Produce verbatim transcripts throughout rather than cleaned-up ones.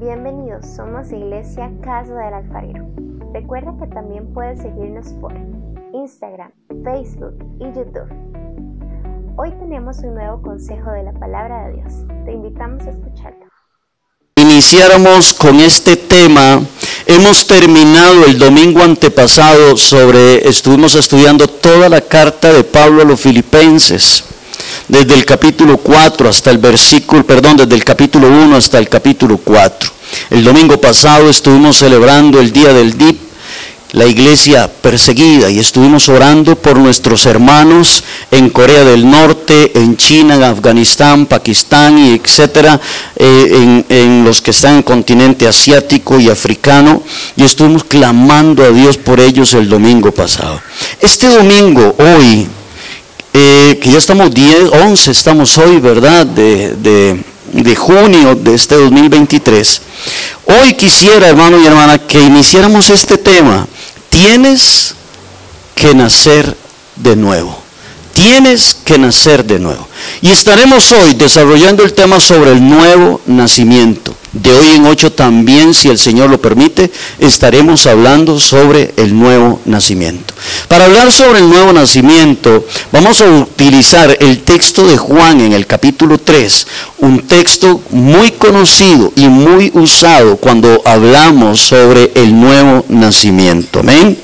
Bienvenidos, somos Iglesia Casa del Alfarero. Recuerda que también puedes seguirnos por Instagram, Facebook y YouTube. Hoy tenemos un nuevo consejo de la palabra de Dios. Te invitamos a escucharlo. Iniciáramos con este tema. Hemos terminado el domingo antepasado sobre, estuvimos estudiando toda la carta de Pablo a los Filipenses, desde el capítulo cuatro hasta el versículo, perdón, desde el capítulo uno hasta el capítulo cuatro. El domingo pasado estuvimos celebrando el día del D I P, la iglesia perseguida, y estuvimos orando por nuestros hermanos en Corea del Norte, en China, en Afganistán, Pakistán y etcétera, eh, en, en los que están en el continente asiático y africano, y estuvimos clamando a Dios por ellos el domingo pasado. Este domingo, hoy, eh, que ya estamos diez, once, estamos hoy, ¿verdad?, de, de, de junio de este dos mil veintitrés, hoy quisiera, hermano y hermana, que iniciáramos este tema. Tienes que nacer de nuevo. Tienes que nacer de nuevo. Y estaremos hoy desarrollando el tema sobre el nuevo nacimiento. De hoy en ocho también, si el Señor lo permite, estaremos hablando sobre el nuevo nacimiento. Para hablar sobre el nuevo nacimiento, vamos a utilizar el texto de Juan en el capítulo tres, un texto muy conocido y muy usado cuando hablamos sobre el nuevo nacimiento. Amén.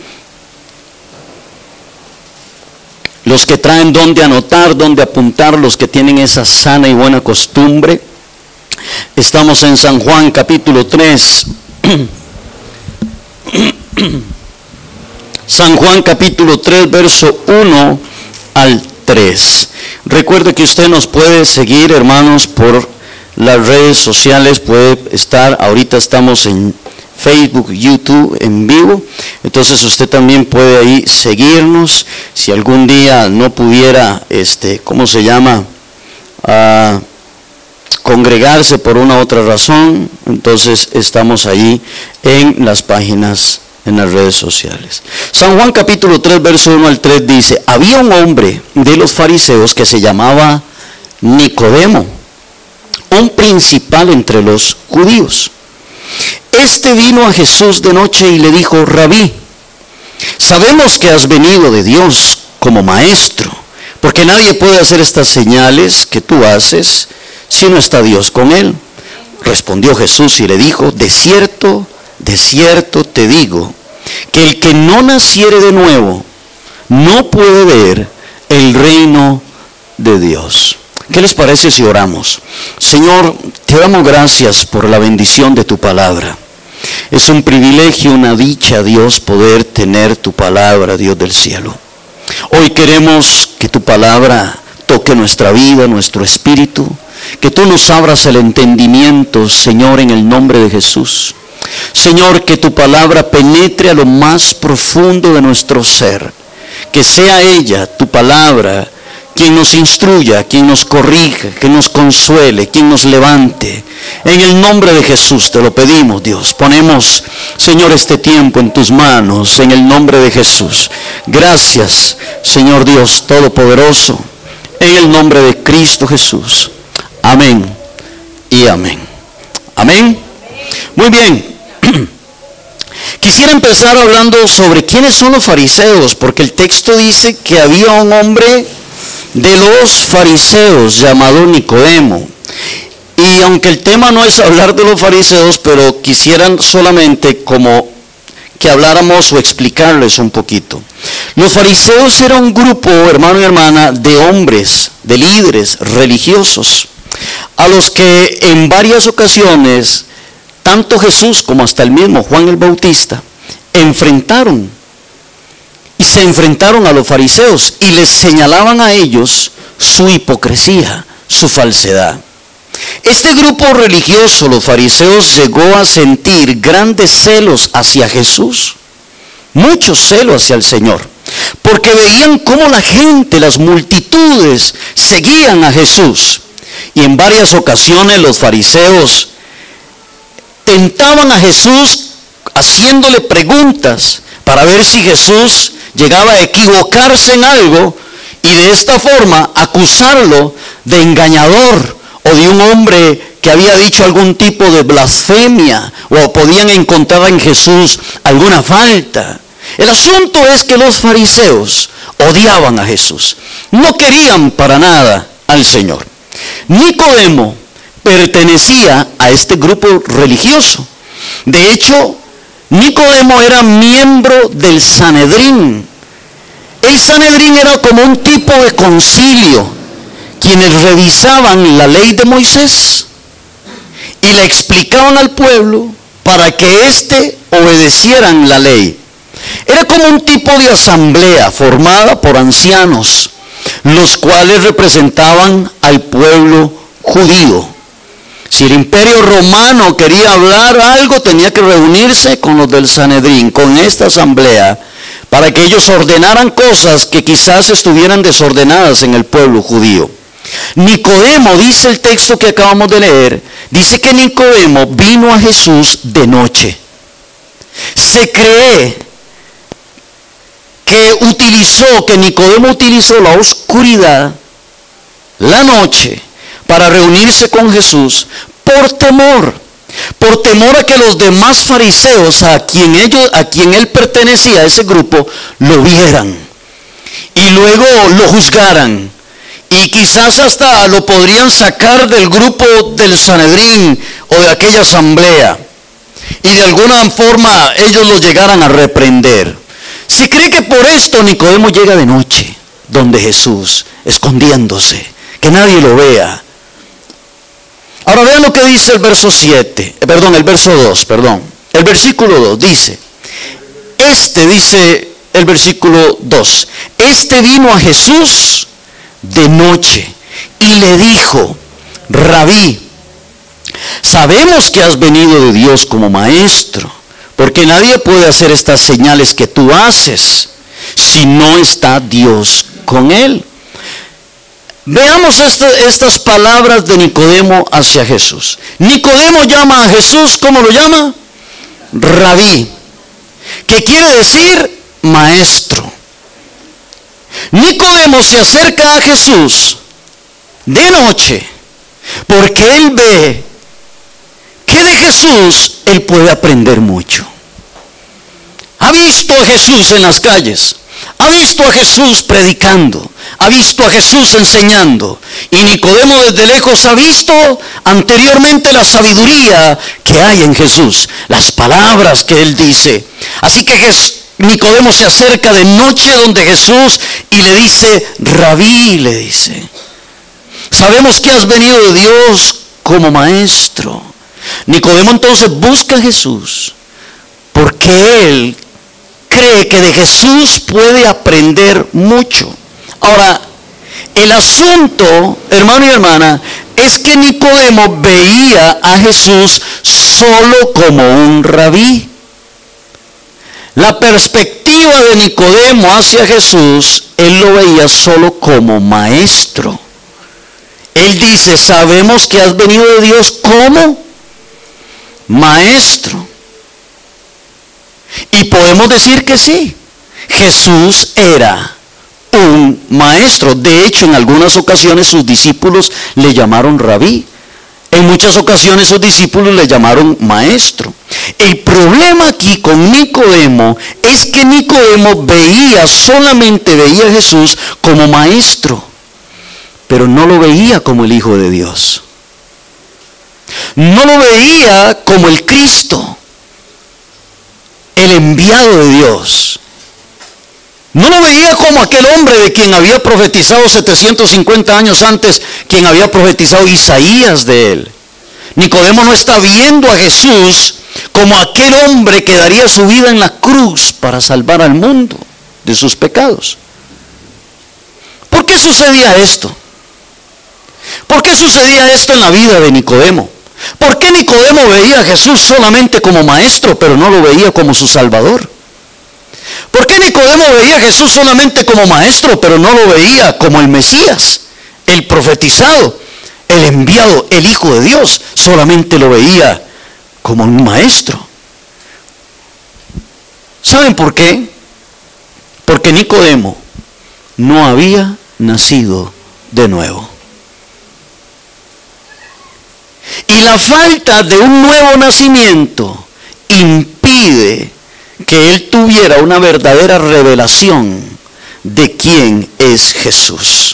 Los que traen dónde anotar, dónde apuntar, los que tienen esa sana y buena costumbre. Estamos en San Juan capítulo tres. San Juan capítulo tres, verso uno al tres. Recuerde que usted nos puede seguir, hermanos, por las redes sociales. Puede estar, ahorita estamos en Facebook, YouTube en vivo, entonces usted también puede ahí seguirnos. Si algún día no pudiera, este, ¿cómo se llama? Uh, congregarse por una u otra razón, entonces estamos ahí en las páginas, en las redes sociales. San Juan capítulo tres, verso uno al tres dice: había un hombre de los fariseos que se llamaba Nicodemo, un principal entre los judíos. Este vino a Jesús de noche y le dijo: Rabí, sabemos que has venido de Dios como maestro, porque nadie puede hacer estas señales que tú haces si no está Dios con él. Respondió Jesús y le dijo: de cierto, de cierto te digo, que el que no naciere de nuevo no puede ver el reino de Dios. ¿Qué les parece si oramos? Señor, te damos gracias por la bendición de tu palabra. Es un privilegio, una dicha, Dios, poder tener tu palabra, Dios del cielo. Hoy queremos que tu palabra toque nuestra vida, nuestro espíritu, que tú nos abras el entendimiento, Señor, en el nombre de Jesús. Señor, que tu palabra penetre a lo más profundo de nuestro ser, que sea ella, tu palabra, quien nos instruya, quien nos corrija, quien nos consuele, quien nos levante. En el nombre de Jesús te lo pedimos, Dios. Ponemos, Señor, este tiempo en tus manos, en el nombre de Jesús. Gracias, Señor Dios Todopoderoso, en el nombre de Cristo Jesús. Amén y amén. Amén. Muy bien. Quisiera empezar hablando sobre quiénes son los fariseos, porque el texto dice que había un hombre de los fariseos llamado Nicodemo. Y aunque el tema no es hablar de los fariseos, pero quisieran solamente como que habláramos o explicarles un poquito. Los fariseos eran un grupo, hermano y hermana, de hombres, de líderes religiosos, a los que en varias ocasiones, tanto Jesús como hasta el mismo Juan el Bautista, enfrentaron. Y se enfrentaron a los fariseos y les señalaban a ellos su hipocresía, su falsedad. Este grupo religioso, los fariseos, llegó a sentir grandes celos hacia Jesús, mucho celo hacia el Señor, porque veían cómo la gente, las multitudes, seguían a Jesús. Y en varias ocasiones los fariseos tentaban a Jesús haciéndole preguntas para ver si Jesús llegaba a equivocarse en algo y de esta forma acusarlo de engañador o de un hombre que había dicho algún tipo de blasfemia, o podían encontrar en Jesús alguna falta. El asunto es que los fariseos odiaban a Jesús, no querían para nada al Señor. Nicodemo pertenecía a este grupo religioso. De hecho, Nicodemo era miembro del Sanedrín. El Sanedrín era como un tipo de concilio, quienes revisaban la ley de Moisés y le explicaban al pueblo para que éste obedecieran la ley. Era como un tipo de asamblea formada por ancianos, los cuales representaban al pueblo judío. Si el imperio romano quería hablar algo, tenía que reunirse con los del Sanedrín, con esta asamblea, para que ellos ordenaran cosas que quizás estuvieran desordenadas en el pueblo judío. Nicodemo, dice el texto que acabamos de leer, dice que Nicodemo vino a Jesús de noche. Se cree que utilizó, que Nicodemo utilizó la oscuridad, la noche, para reunirse con Jesús por temor, por temor a que los demás fariseos a quien, ellos, a quien él pertenecía, a ese grupo, lo vieran y luego lo juzgaran y quizás hasta lo podrían sacar del grupo del Sanedrín o de aquella asamblea y de alguna forma ellos lo llegaran a reprender. Se cree que por esto Nicodemo llega de noche donde Jesús, escondiéndose, que nadie lo vea. Ahora vean lo que dice el verso siete, perdón, el verso dos, perdón. El versículo dos dice, este dice el versículo dos, este vino a Jesús de noche y le dijo, Rabí, sabemos que has venido de Dios como maestro, porque nadie puede hacer estas señales que tú haces si no está Dios con él. Veamos este, estas palabras de Nicodemo hacia Jesús. Nicodemo llama a Jesús, ¿cómo lo llama? Rabí, que quiere decir maestro. Nicodemo se acerca a Jesús de noche porque él ve que de Jesús él puede aprender mucho. Ha visto a Jesús en las calles, ha visto a Jesús predicando, ha visto a Jesús enseñando, y Nicodemo desde lejos ha visto anteriormente la sabiduría que hay en Jesús, las palabras que él dice. Así que Jesús, Nicodemo se acerca de noche donde Jesús y le dice, Rabí, le dice, sabemos que has venido de Dios como maestro. Nicodemo entonces busca a Jesús porque él cree que de Jesús puede aprender mucho. Ahora, el asunto, hermano y hermana, es que Nicodemo veía a Jesús solo como un rabí. La perspectiva de Nicodemo hacia Jesús, él lo veía solo como maestro. Él dice, sabemos que has venido de Dios como maestro. Y podemos decir que sí, Jesús era un maestro. De hecho, en algunas ocasiones sus discípulos le llamaron rabí. En muchas ocasiones sus discípulos le llamaron maestro. El problema aquí con Nicodemo es que Nicodemo veía, solamente veía a Jesús como maestro, pero no lo veía como el Hijo de Dios. No lo veía como el Cristo, el enviado de Dios. No lo veía como aquel hombre de quien había profetizado setecientos cincuenta años antes, quien había profetizado Isaías de él. Nicodemo no está viendo a Jesús como aquel hombre que daría su vida en la cruz para salvar al mundo de sus pecados. ¿Por qué sucedía esto? ¿Por qué sucedía esto en la vida de Nicodemo? ¿Por qué Nicodemo veía a Jesús solamente como maestro, pero no lo veía como su Salvador? ¿Por qué Nicodemo veía a Jesús solamente como maestro, pero no lo veía como el Mesías, el profetizado, el enviado, el Hijo de Dios? Solamente lo veía como un maestro. ¿Saben por qué? Porque Nicodemo no había nacido de nuevo. Y la falta de un nuevo nacimiento impide que él tuviera una verdadera revelación de quién es Jesús.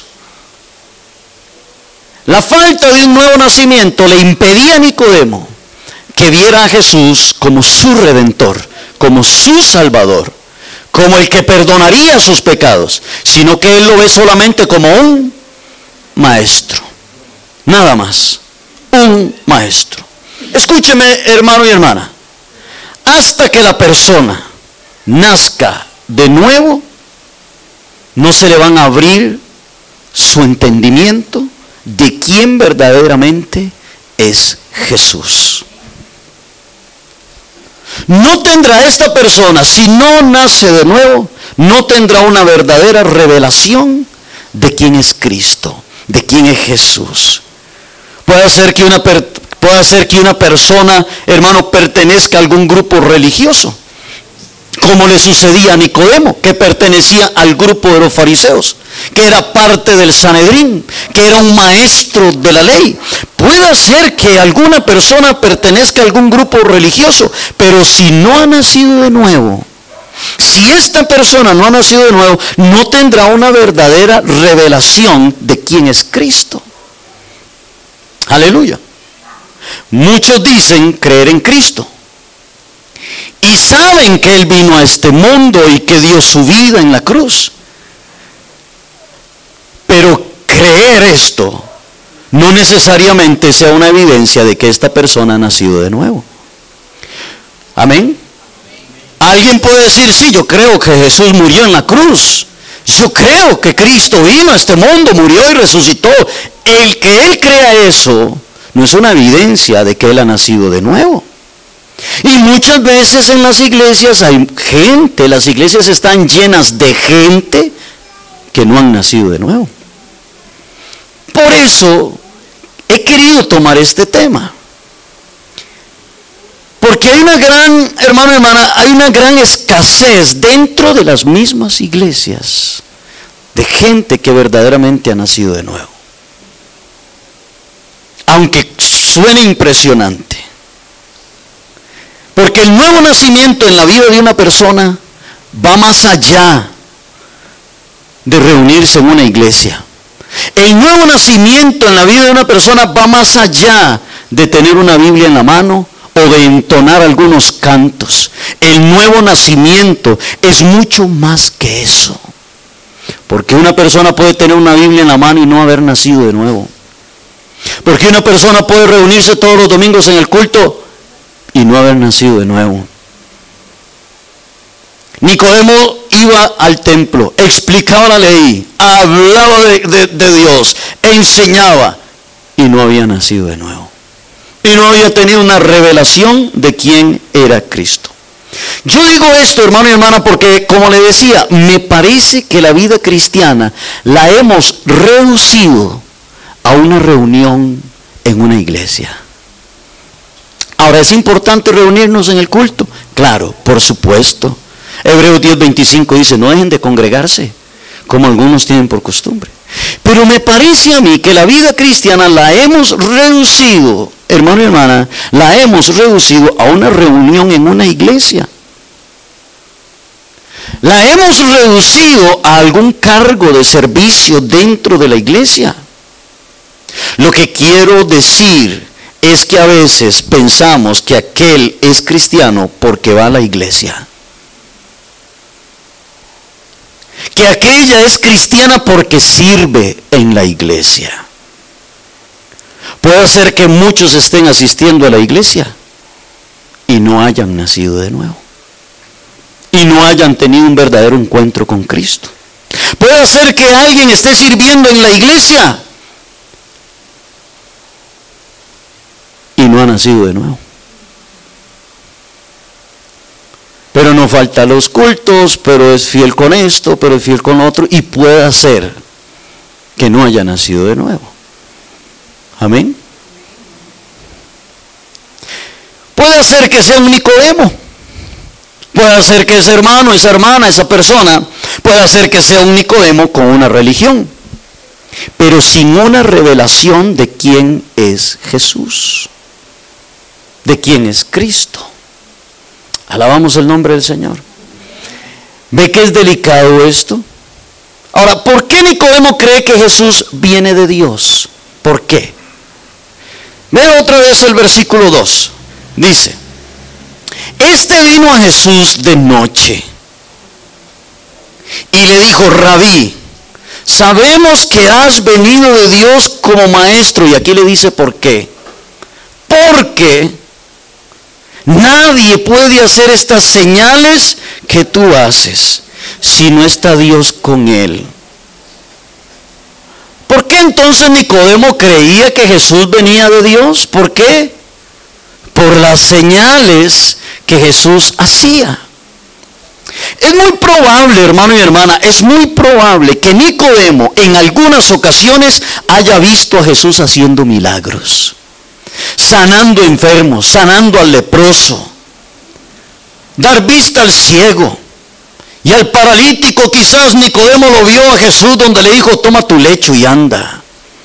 La falta de un nuevo nacimiento le impedía a Nicodemo que viera a Jesús como su Redentor, como su Salvador, como el que perdonaría sus pecados, sino que él lo ve solamente como un maestro, nada más, un maestro. Escúcheme, hermano y hermana, hasta que la persona nazca de nuevo, no se le van a abrir su entendimiento de quién verdaderamente es Jesús. No tendrá esta persona, si no nace de nuevo, no tendrá una verdadera revelación de quién es Cristo, de quién es Jesús. Puede ser que una, puede ser que una persona, hermano, pertenezca a algún grupo religioso, como le sucedía a Nicodemo, que pertenecía al grupo de los fariseos, que era parte del Sanedrín, que era un maestro de la ley. Puede ser que alguna persona pertenezca a algún grupo religioso, pero si no ha nacido de nuevo, si esta persona no ha nacido de nuevo, no tendrá una verdadera revelación de quién es Cristo. Aleluya. Muchos dicen creer en Cristo y saben que Él vino a este mundo y que dio su vida en la cruz. Pero creer esto no necesariamente sea una evidencia de que esta persona ha nacido de nuevo. Amén. Alguien puede decir, sí, yo creo que Jesús murió en la cruz. Yo creo que Cristo vino a este mundo, murió y resucitó. El que él crea eso no es una evidencia de que él ha nacido de nuevo. Y muchas veces en las iglesias hay gente, las iglesias están llenas de gente que no han nacido de nuevo. Por eso he querido tomar este tema. Porque hay una gran, hermano y hermana, hay una gran escasez dentro de las mismas iglesias de gente que verdaderamente ha nacido de nuevo. Aunque suene impresionante. Porque el nuevo nacimiento en la vida de una persona va más allá de reunirse en una iglesia. El nuevo nacimiento en la vida de una persona va más allá de tener una Biblia en la mano o de entonar algunos cantos. El nuevo nacimiento es mucho más que eso. Porque una persona puede tener una Biblia en la mano y no haber nacido de nuevo. Porque una persona puede reunirse todos los domingos en el culto y no haber nacido de nuevo. Nicodemo iba al templo, explicaba la ley, hablaba de, de, de Dios, enseñaba y no había nacido de nuevo. Y no había tenido una revelación de quién era Cristo. Yo digo esto, hermano y hermana, porque como le decía, me parece que la vida cristiana la hemos reducido a una reunión en una iglesia. Ahora, ¿es importante reunirnos en el culto? Claro, por supuesto. Hebreos diez veinticinco dice, no dejen de congregarse, como algunos tienen por costumbre. Pero me parece a mí que la vida cristiana la hemos reducido, hermano y hermana, la hemos reducido a una reunión en una iglesia. La hemos reducido a algún cargo de servicio dentro de la iglesia. Lo que quiero decir es que a veces pensamos que aquel es cristiano porque va a la iglesia. Que aquella es cristiana porque sirve en la iglesia. Puede ser que muchos estén asistiendo a la iglesia y no hayan nacido de nuevo. Y no hayan tenido un verdadero encuentro con Cristo. Puede ser que alguien esté sirviendo en la iglesia y no ha nacido de nuevo. Pero no falta los cultos, pero es fiel con esto, pero es fiel con otro, y puede ser que no haya nacido de nuevo. Amén. Puede ser que sea un Nicodemo. Puede ser que ese hermano, esa hermana, esa persona, puede ser que sea un Nicodemo con una religión, pero sin una revelación de quién es Jesús. de quién es Cristo. Alabamos el nombre del Señor. ¿Ve que es delicado esto? Ahora, ¿por qué Nicodemo cree que Jesús viene de Dios? ¿Por qué? Vea otra vez el versículo dos. Dice, este vino a Jesús de noche y le dijo, Rabí, sabemos que has venido de Dios como maestro. Y aquí le dice por qué. Porque nadie puede hacer estas señales que tú haces si no está Dios con él. ¿Por qué entonces Nicodemo creía que Jesús venía de Dios? ¿Por qué? Por las señales que Jesús hacía. Es muy probable, hermano y hermana, es muy probable que Nicodemo en algunas ocasiones haya visto a Jesús haciendo milagros, sanando enfermos, sanando al leproso, dar vista al ciego. Y al paralítico quizás Nicodemo lo vio a Jesús donde le dijo, toma tu lecho y anda.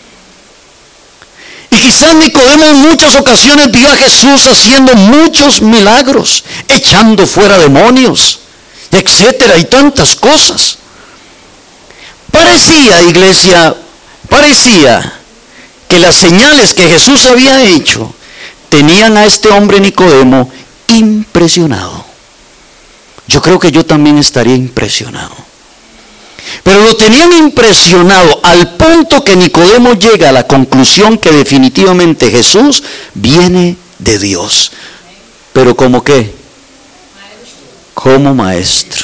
Y quizás Nicodemo en muchas ocasiones vio a Jesús haciendo muchos milagros, echando fuera demonios, etcétera, y tantas cosas. Parecía, iglesia, parecía que las señales que Jesús había hecho tenían a este hombre Nicodemo impresionado. Yo creo que yo también estaría impresionado. Pero lo tenían impresionado al punto que Nicodemo llega a la conclusión que definitivamente Jesús viene de Dios. ¿Pero como qué? Como maestro.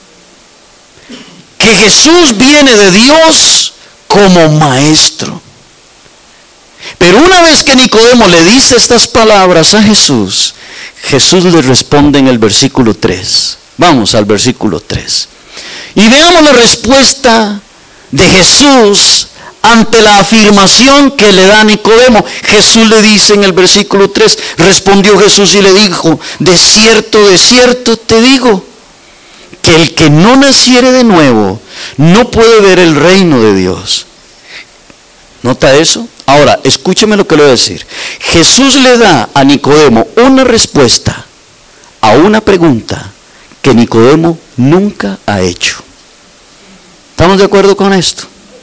Que Jesús viene de Dios como maestro. Pero una vez que Nicodemo le dice estas palabras a Jesús, Jesús le responde en el versículo tres. Vamos al versículo tres. Y veamos la respuesta de Jesús ante la afirmación que le da Nicodemo. Jesús le dice en el versículo tres, respondió Jesús y le dijo, de cierto, de cierto te digo, que el que no naciere de nuevo no puede ver el reino de Dios. ¿Nota eso? Ahora, escúcheme lo que le voy a decir. Jesús le da a Nicodemo una respuesta a una pregunta que Nicodemo nunca ha hecho. ¿Estamos de acuerdo con esto?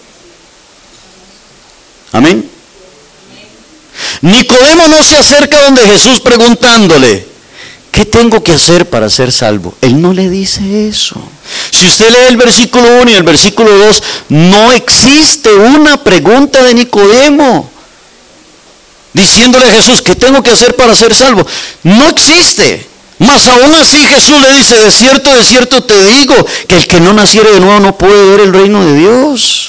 Amén. Nicodemo no se acerca donde Jesús preguntándole, ¿qué tengo que hacer para ser salvo? Él no le dice eso. Si usted lee el versículo uno y el versículo dos, no existe una pregunta de Nicodemo diciéndole a Jesús, ¿qué tengo que hacer para ser salvo? No existe. Mas aún así Jesús le dice, de cierto, de cierto te digo, que el que no naciere de nuevo no puede ver el reino de Dios.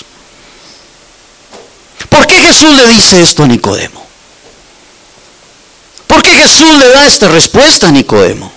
¿Por qué Jesús le dice esto a Nicodemo? ¿Por qué Jesús le da esta respuesta a Nicodemo?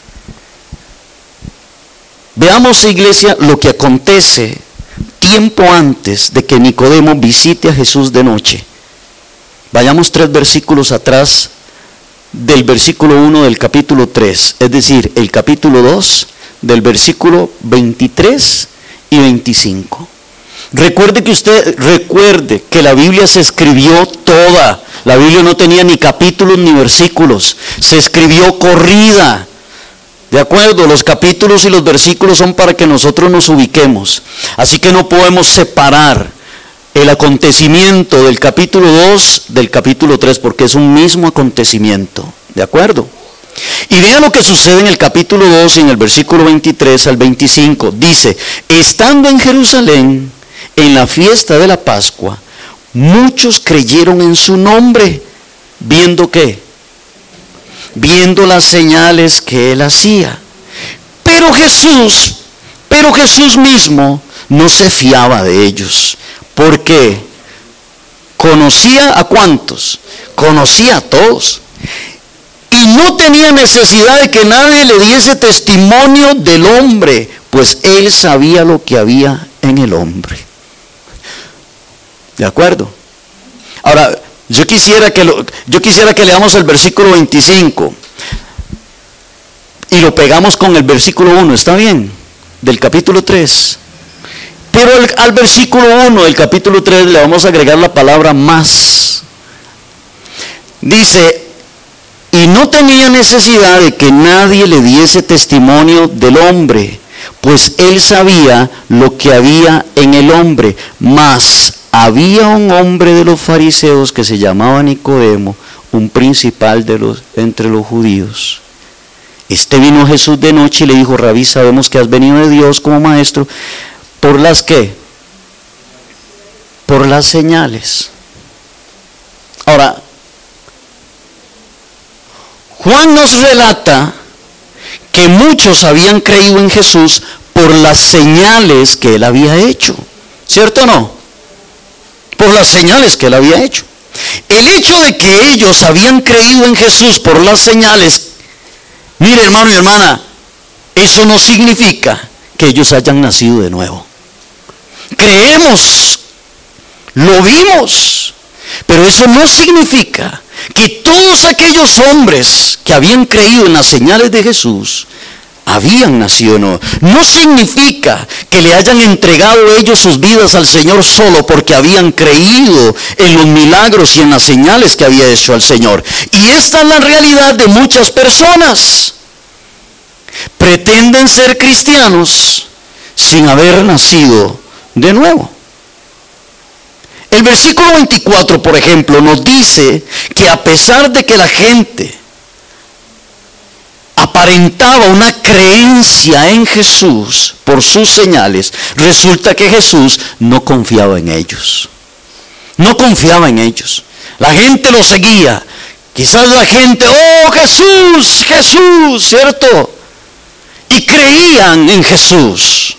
Veamos, iglesia, lo que acontece tiempo antes de que Nicodemo visite a Jesús de noche. Vayamos tres versículos atrás del versículo uno del capítulo tres, es decir, el capítulo dos del versículo veintitrés y veinticinco. Recuerde que usted, recuerde que la Biblia se escribió toda. La Biblia no tenía ni capítulos ni versículos, se escribió corrida. De acuerdo, los capítulos y los versículos son para que nosotros nos ubiquemos. Así que no podemos separar el acontecimiento del capítulo dos del capítulo tres, porque es un mismo acontecimiento. ¿De acuerdo? Y vean lo que sucede en el capítulo dos y en el versículo veintitrés al veinticinco. Dice, estando en Jerusalén, en la fiesta de la Pascua, muchos creyeron en su nombre, viendo qué, viendo las señales que él hacía. Pero Jesús, pero Jesús mismo no se fiaba de ellos, porque conocía a cuántos, conocía a todos, y no tenía necesidad de que nadie le diese testimonio del hombre, pues él sabía lo que había en el hombre. ¿De acuerdo? Ahora, yo quisiera que lo, yo quisiera que leamos el versículo veinticinco y lo pegamos con el versículo uno, ¿está bien? Del capítulo tres. Pero al, al versículo uno del capítulo tres le vamos a agregar la palabra más. Dice, y no tenía necesidad de que nadie le diese testimonio del hombre, pues él sabía lo que había en el hombre. Mas había un hombre de los fariseos que se llamaba Nicodemo, un principal de los, entre los judíos. Este vino a Jesús de noche y le dijo: Rabí, sabemos que has venido de Dios como maestro. ¿Por las qué? Por las señales. Ahora, Juan nos relata que muchos habían creído en Jesús por las señales que él había hecho. ¿Cierto o no? Por las señales que él había hecho. El hecho de que ellos habían creído en Jesús por las señales, mire, hermano y hermana, eso no significa que ellos hayan nacido de nuevo. Creemos, lo vimos, pero eso no significa que todos aquellos hombres que habían creído en las señales de Jesús habían nacido de nuevo. No significa que le hayan entregado ellos sus vidas al Señor solo porque habían creído en los milagros y en las señales que había hecho el Señor. Y esta es la realidad de muchas personas. Pretenden ser cristianos sin haber nacido de nuevo. El versículo veinticuatro, por ejemplo, nos dice que a pesar de que la gente aparentaba una creencia en Jesús por sus señales, resulta que Jesús no confiaba en ellos. No confiaba en ellos. La gente lo seguía. Quizás la gente, oh Jesús, Jesús, ¿cierto? Y creían en Jesús.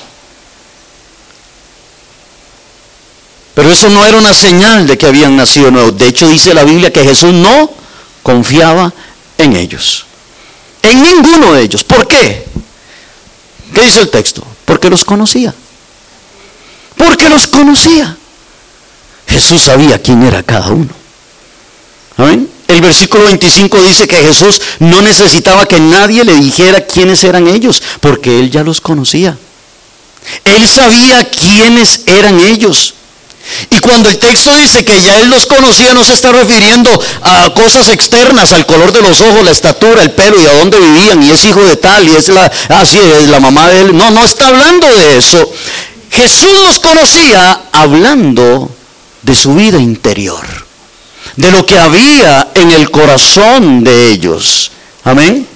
Pero eso no era una señal de que habían nacido nuevos. De hecho, dice la Biblia que Jesús no confiaba en ellos. En ninguno de ellos. ¿Por qué? ¿Qué dice el texto? Porque los conocía. Porque los conocía. Jesús sabía quién era cada uno. ¿Amén? El versículo veinticinco dice que Jesús no necesitaba que nadie le dijera quiénes eran ellos, porque Él ya los conocía. Él sabía quiénes eran ellos. Y cuando el texto dice que ya Él los conocía, no se está refiriendo a cosas externas, al color de los ojos, la estatura, el pelo y a dónde vivían, y es hijo de tal, y es la, ah, sí, es la mamá de él. No, no está hablando de eso. Jesús los conocía hablando de su vida interior, de lo que había en el corazón de ellos. Amén.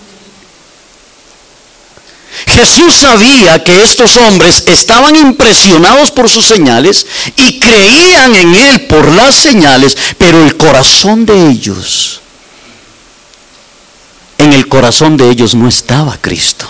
Jesús sabía que estos hombres estaban impresionados por sus señales y creían en Él por las señales, pero el corazón de ellos, en el corazón de ellos no estaba Cristo.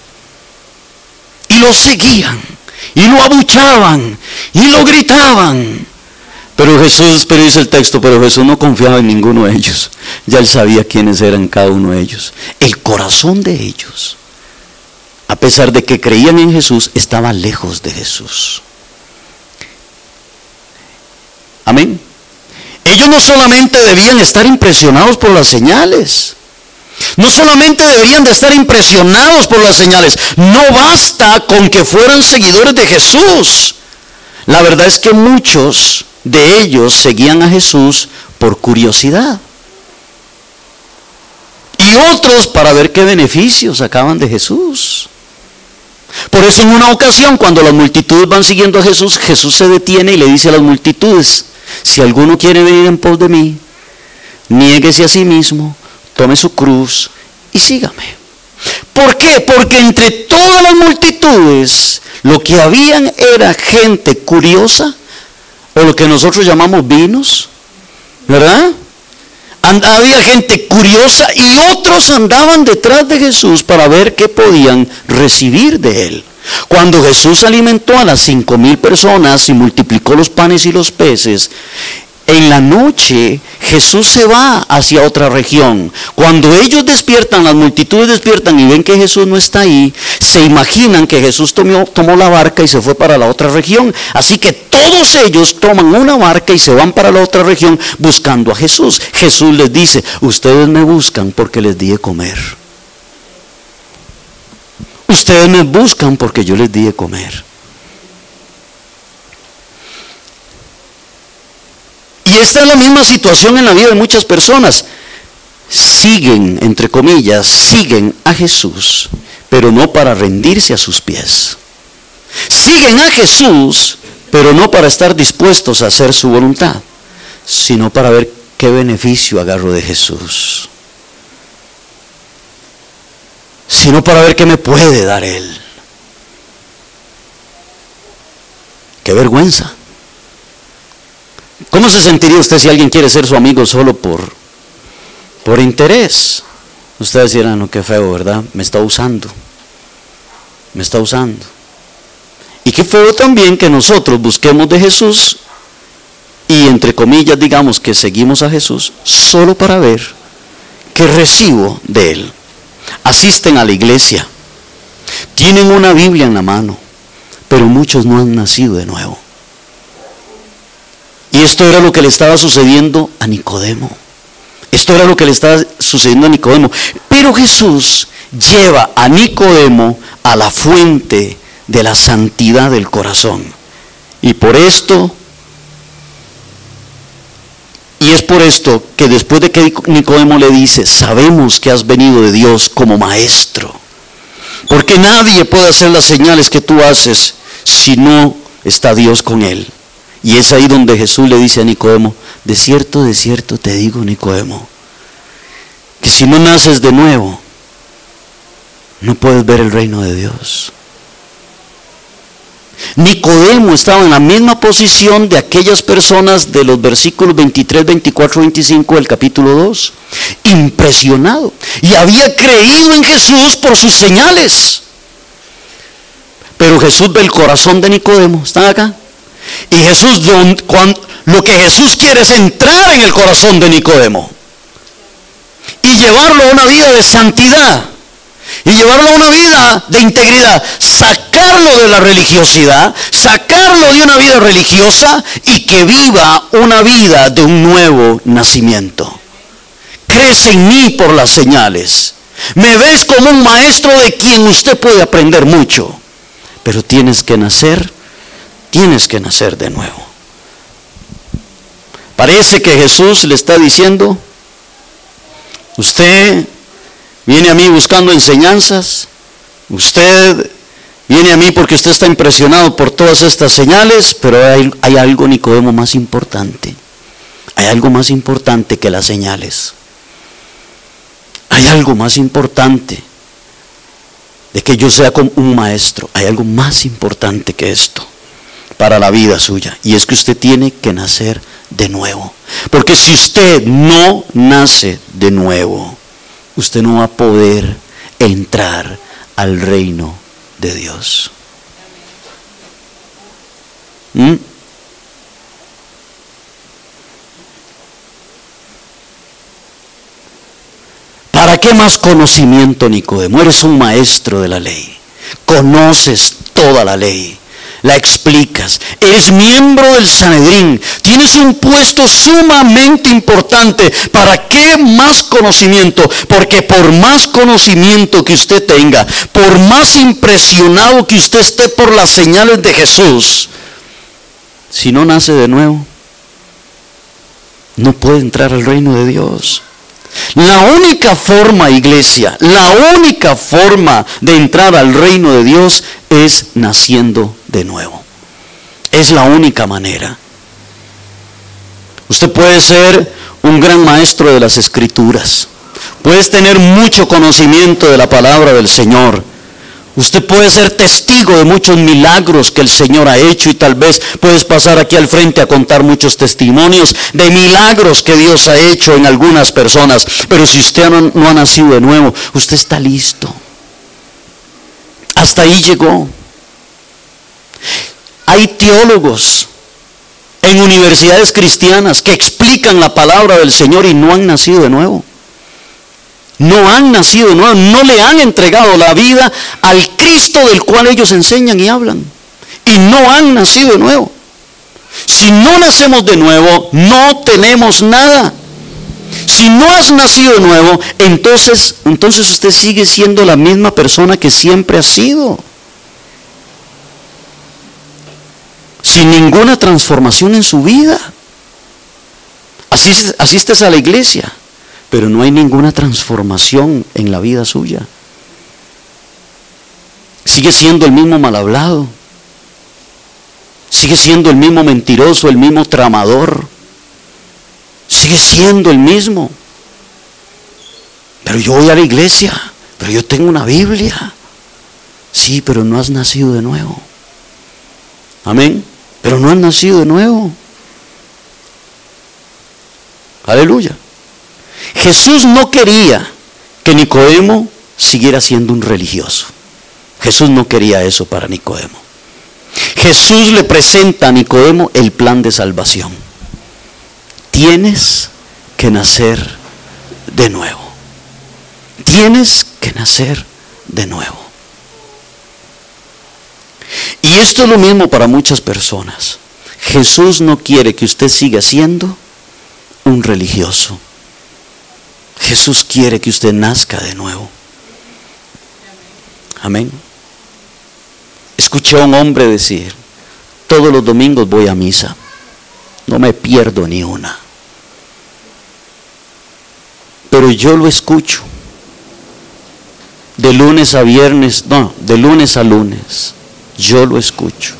Y lo seguían, y lo abuchaban, y lo gritaban. Pero Jesús, pero dice el texto, pero Jesús no confiaba en ninguno de ellos. Ya Él sabía quiénes eran cada uno de ellos. El corazón de ellos, a pesar de que creían en Jesús, estaba lejos de Jesús. Amén. Ellos no solamente debían estar impresionados por las señales, no solamente deberían de estar impresionados por las señales, no basta con que fueran seguidores de Jesús. La verdad es que muchos de ellos seguían a Jesús por curiosidad, y otros para ver qué beneficios sacaban de Jesús. Por eso en una ocasión, cuando las multitudes van siguiendo a Jesús, Jesús se detiene y le dice a las multitudes: si alguno quiere venir en pos de mí, niéguese a sí mismo, tome su cruz y sígame. ¿Por qué? Porque entre todas las multitudes lo que habían era gente curiosa, o lo que nosotros llamamos vinos, ¿verdad? Había gente curiosa y otros andaban detrás de Jesús para ver qué podían recibir de Él. Cuando Jesús alimentó a las cinco mil personas y multiplicó los panes y los peces, en la noche Jesús se va hacia otra región. Cuando ellos despiertan, las multitudes despiertan y ven que Jesús no está ahí, se imaginan que Jesús tomó, tomó la barca y se fue para la otra región. Así que todos ellos toman una barca y se van para la otra región buscando a Jesús. Jesús les dice: ustedes me buscan porque les di de comer. Ustedes me buscan porque yo les di de comer. Y esta es la misma situación en la vida de muchas personas. siguen, entre comillas, siguen a Jesús, pero no para rendirse a sus pies. Siguen a Jesús, pero no para estar dispuestos a hacer su voluntad, sino para ver qué beneficio agarro de Jesús, sino para ver qué me puede dar Él. Qué vergüenza. ¿Cómo se sentiría usted si alguien quiere ser su amigo solo por, por interés? Ustedes dirán, no, qué feo, ¿verdad? Me está usando. Me está usando. Y qué feo también que nosotros busquemos de Jesús y entre comillas digamos que seguimos a Jesús solo para ver qué recibo de Él. Asisten a la iglesia, tienen una Biblia en la mano, pero muchos no han nacido de nuevo. Y esto era lo que le estaba sucediendo a Nicodemo. Esto era lo que le estaba sucediendo a Nicodemo. Pero Jesús lleva a Nicodemo a la fuente de la santidad del corazón. Y por esto, y es por esto que después de que Nicodemo le dice, sabemos que has venido de Dios como maestro, porque nadie puede hacer las señales que tú haces si no está Dios con él. Y es ahí donde Jesús le dice a Nicodemo, de cierto, de cierto te digo, Nicodemo, que si no naces de nuevo, no puedes ver el reino de Dios. Nicodemo estaba en la misma posición de aquellas personas de los versículos veintitrés, veinticuatro, veinticinco del capítulo dos, impresionado, y había creído en Jesús por sus señales. Pero Jesús ve el corazón de Nicodemo, ¿están acá? Y Jesús, lo que Jesús quiere es entrar en el corazón de Nicodemo y llevarlo a una vida de santidad, y llevarlo a una vida de integridad, sacarlo de la religiosidad, sacarlo de una vida religiosa y que viva una vida de un nuevo nacimiento. Crees en mí por las señales, me ves como un maestro de quien usted puede aprender mucho, pero tienes que nacer, tienes que nacer de nuevo. Parece que Jesús le está diciendo, usted viene a mí buscando enseñanzas, usted viene a mí porque usted está impresionado por todas estas señales, pero hay, hay algo, Nicodemo, más importante. Hay algo más importante que las señales. Hay algo más importante de que yo sea como un maestro. Hay algo más importante que esto para la vida suya, y es que usted tiene que nacer de nuevo. Porque si usted no nace de nuevo, usted no va a poder entrar al reino de Dios. ¿Mm? ¿Para qué más conocimiento, Nicodemo? Eres un maestro de la ley, conoces toda la ley, la explicas, eres miembro del Sanedrín, tienes un puesto sumamente importante. ¿Para qué más conocimiento? Porque por más conocimiento que usted tenga, por más impresionado que usted esté por las señales de Jesús, si no nace de nuevo, no puede entrar al reino de Dios. La única forma, iglesia, la única forma de entrar al reino de Dios es naciendo de nuevo. Es la única manera. Usted puede ser un gran maestro de las Escrituras, puedes tener mucho conocimiento de la palabra del Señor, usted puede ser testigo de muchos milagros que el Señor ha hecho, y tal vez puedes pasar aquí al frente a contar muchos testimonios de milagros que Dios ha hecho en algunas personas. Pero si usted no, no ha nacido de nuevo, usted está listo. Hasta ahí llegó. Hay teólogos en universidades cristianas que explican la palabra del Señor y no han nacido de nuevo. No han nacido de nuevo, no le han entregado la vida al Cristo del cual ellos enseñan y hablan, y no han nacido de nuevo. Si no nacemos de nuevo, no tenemos nada. Si no has nacido de nuevo, entonces, entonces usted sigue siendo la misma persona que siempre ha sido, sin ninguna transformación en su vida. Asistes, asistes a la iglesia, pero no hay ninguna transformación en la vida suya. Sigue siendo el mismo mal hablado, sigue siendo el mismo mentiroso, el mismo tramador, sigue siendo el mismo. Pero yo voy a la iglesia, pero yo tengo una Biblia. Sí, pero no has nacido de nuevo. Amén. Pero no has nacido de nuevo. Aleluya. Jesús no quería que Nicodemo siguiera siendo un religioso. Jesús no quería eso para Nicodemo. Jesús le presenta a Nicodemo el plan de salvación. Tienes que nacer de nuevo. Tienes que nacer de nuevo. Y esto es lo mismo para muchas personas. Jesús no quiere que usted siga siendo un religioso. Jesús quiere que usted nazca de nuevo. Amén. Escuché a un hombre decir: todos los domingos voy a misa, no me pierdo ni una. Pero yo lo escucho de lunes a viernes, no, de lunes a lunes, yo lo escucho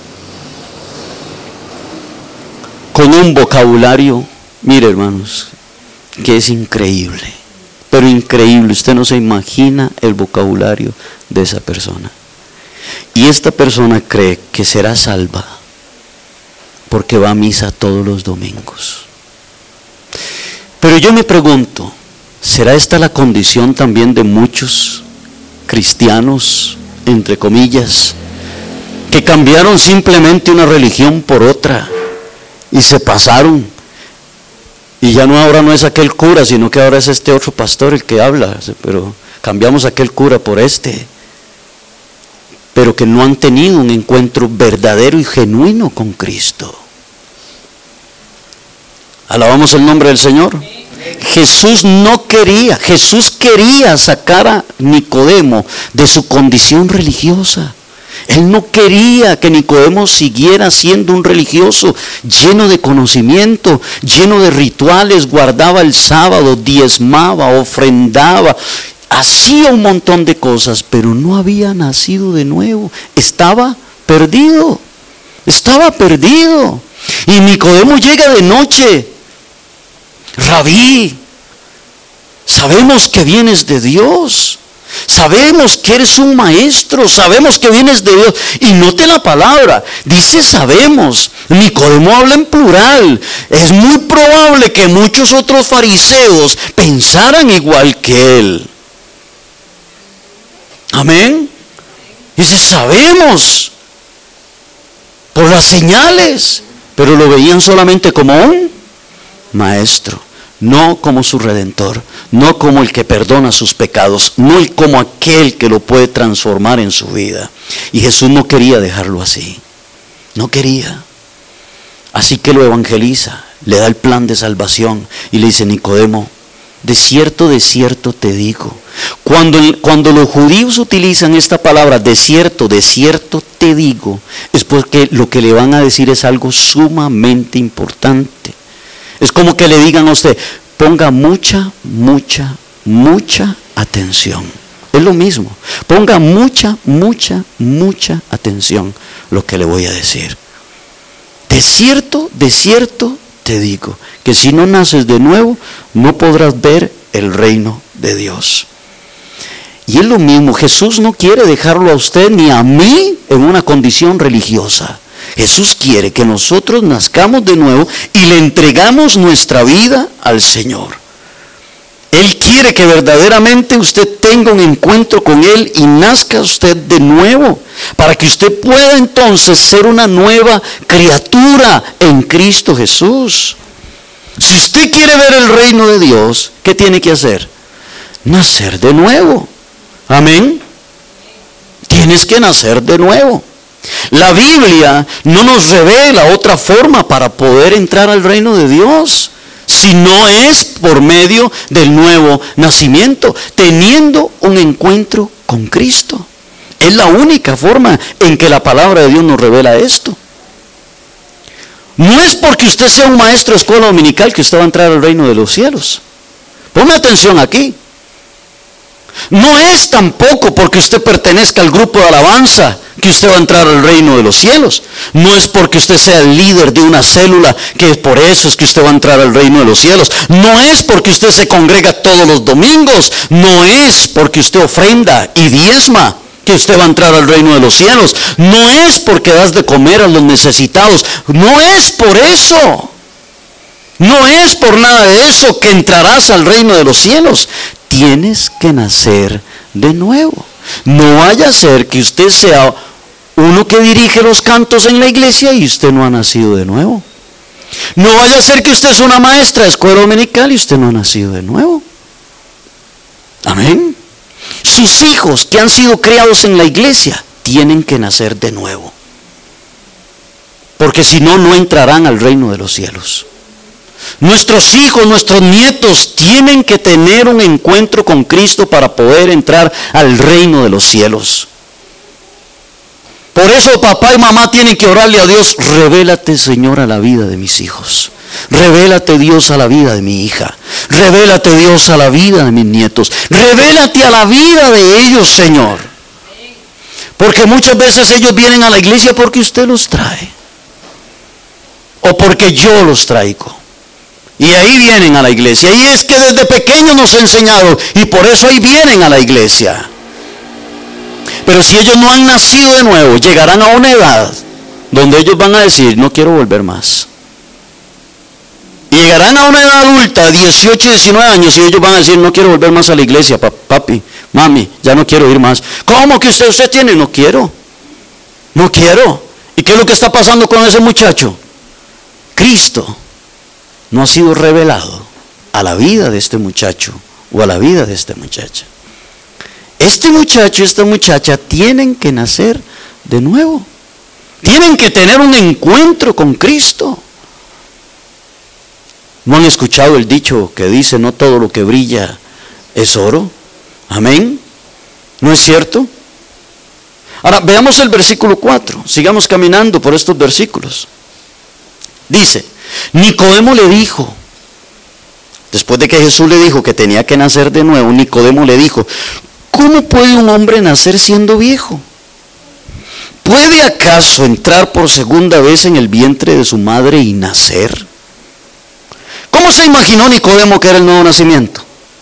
con un vocabulario, mire hermanos, que es increíble, pero increíble. Usted no se imagina el vocabulario de esa persona. Y esta persona cree que será salva porque va a misa todos los domingos. Pero yo me pregunto, ¿será esta la condición también de muchos cristianos, entre comillas, que cambiaron simplemente una religión por otra y se pasaron? Y ya no, ahora no es aquel cura, sino que ahora es este otro pastor el que habla, pero cambiamos aquel cura por este. Pero que no han tenido un encuentro verdadero y genuino con Cristo. Alabamos el nombre del Señor. Jesús no quería, Jesús quería sacar a Nicodemo de su condición religiosa. Él no quería que Nicodemo siguiera siendo un religioso lleno de conocimiento, lleno de rituales, guardaba el sábado, diezmaba, ofrendaba, hacía un montón de cosas, pero no había nacido de nuevo. Estaba perdido, estaba perdido. Y Nicodemo llega de noche: Rabí, sabemos que vienes de Dios, sabemos que eres un maestro, sabemos que vienes de Dios. Y note la palabra, dice sabemos. Nicodemo habla en plural. Es muy probable que muchos otros fariseos pensaran igual que él. Amén. Dice sabemos por las señales, pero lo veían solamente como un maestro, no como su redentor, no como el que perdona sus pecados, no como aquel que lo puede transformar en su vida. Y Jesús no quería dejarlo así, no quería. Así que lo evangeliza, le da el plan de salvación y le dice: Nicodemo, de cierto, de cierto te digo. Cuando, cuando los judíos utilizan esta palabra, de cierto, de cierto te digo, es porque lo que le van a decir es algo sumamente importante. Es como que le digan a usted: ponga mucha, mucha, mucha atención. Es lo mismo. Ponga mucha, mucha, mucha atención lo que le voy a decir. De cierto, de cierto te digo, que si no naces de nuevo, no podrás ver el reino de Dios. Y es lo mismo, Jesús no quiere dejarlo a usted ni a mí en una condición religiosa. Jesús quiere que nosotros nazcamos de nuevo y le entregamos nuestra vida al Señor. Él quiere que verdaderamente usted tenga un encuentro con Él y nazca usted de nuevo, para que usted pueda entonces ser una nueva criatura en Cristo Jesús. Si usted quiere ver el reino de Dios, ¿qué tiene que hacer? Nacer de nuevo. Amén. Tienes que nacer de nuevo. La Biblia no nos revela otra forma para poder entrar al reino de Dios, si no es por medio del nuevo nacimiento, teniendo un encuentro con Cristo. Es la única forma en que la palabra de Dios nos revela esto. No es porque usted sea un maestro de escuela dominical que usted va a entrar al reino de los cielos, Ponme atención aquí. No es tampoco porque usted pertenezca al grupo de alabanza que usted va a entrar al reino de los cielos. No es porque usted sea el líder de una célula que por eso es que usted va a entrar al reino de los cielos. No es porque usted se congrega todos los domingos. No es porque usted ofrenda y diezma que usted va a entrar al reino de los cielos. No es porque das de comer a los necesitados. No es por eso. No es por nada de eso que entrarás al reino de los cielos. Tienes que nacer de nuevo. No vaya a ser que usted sea uno que dirige los cantos en la iglesia y usted no ha nacido de nuevo. No vaya a ser que usted es una maestra de escuela dominical y usted no ha nacido de nuevo. Amén. Sus hijos que han sido criados en la iglesia tienen que nacer de nuevo. Porque si no, no entrarán al reino de los cielos. Nuestros hijos, nuestros nietos tienen que tener un encuentro con Cristo para poder entrar al reino de los cielos. Por eso papá y mamá tienen que orarle a Dios: revélate, Señor, a la vida de mis hijos. Revélate, Dios, a la vida de mi hija. Revélate, Dios, a la vida de mis nietos. Revélate a la vida de ellos, Señor. Porque muchas veces ellos vienen a la iglesia porque usted los trae. O porque yo los traigo. Y ahí vienen a la iglesia. Y es que desde pequeños nos ha enseñado. Y por eso ahí vienen a la iglesia. Pero si ellos no han nacido de nuevo, llegarán a una edad donde ellos van a decir: no quiero volver más. Y llegarán a una edad adulta, dieciocho, diecinueve años, y ellos van a decir: no quiero volver más a la iglesia, papi, mami, ya no quiero ir más. ¿Cómo que usted, usted tiene? No quiero. No quiero. ¿Y qué es lo que está pasando con ese muchacho? Cristo no ha sido revelado a la vida de este muchacho o a la vida de esta muchacha. Este muchacho y esta muchacha tienen que nacer de nuevo. Tienen que tener un encuentro con Cristo. ¿No han escuchado el dicho que dice: no todo lo que brilla es oro? Amén. ¿No es cierto? Ahora veamos el versículo cuatro. Sigamos caminando por estos versículos. Dice: Nicodemo le dijo, después de que Jesús le dijo que tenía que nacer de nuevo, Nicodemo le dijo: ¿cómo puede un hombre nacer siendo viejo? ¿Puede acaso entrar por segunda vez en el vientre de su madre y nacer? ¿Cómo se imaginó Nicodemo que era el nuevo nacimiento?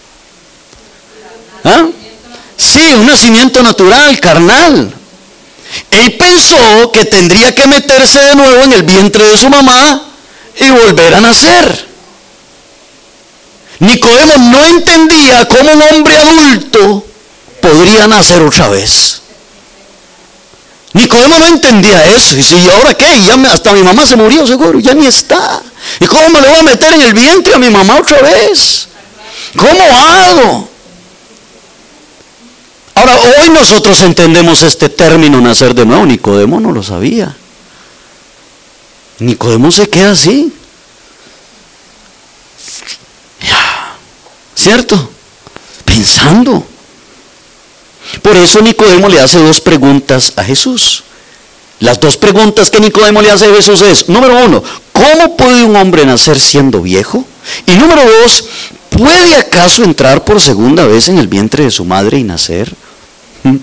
¿Ah? Sí, un nacimiento natural, carnal. Él pensó que tendría que meterse de nuevo en el vientre de su mamá y volver a nacer. Nicodemo no entendía cómo un hombre adulto podría nacer otra vez. Nicodemo no entendía eso. Y dice: ¿y ahora qué? Ya me, hasta mi mamá se murió, seguro, ya ni está. ¿Y cómo me le voy a meter en el vientre a mi mamá otra vez? ¿Cómo hago? Ahora, hoy nosotros entendemos este término nacer de nuevo. Nicodemo no lo sabía. Nicodemo se queda así. Ya, ¿cierto? Pensando. Por eso Nicodemo le hace dos preguntas a Jesús. Las dos preguntas que Nicodemo le hace a Jesús es: número uno, ¿cómo puede un hombre nacer siendo viejo? Y número dos, ¿puede acaso entrar por segunda vez en el vientre de su madre y nacer? ¿Mm?